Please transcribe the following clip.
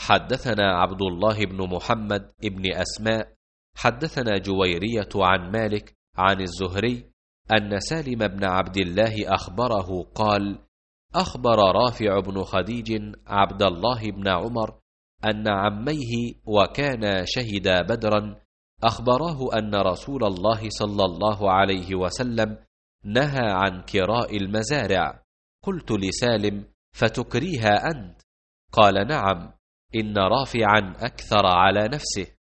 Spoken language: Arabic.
حدثنا عبد الله بن محمد بن أسماء حدثنا جويرية عن مالك عن الزهري أن سالم بن عبد الله أخبره قال: أخبر رافع بن خديج عبد الله بن عمر أن عميه وكانا شهدا بدرا أخبراه أن رسول الله صلى الله عليه وسلم نهى عن كراء المزارع. قلت لسالم: فتكريها أنت؟ قال: نعم، إن رافعا أكثر على نفسه.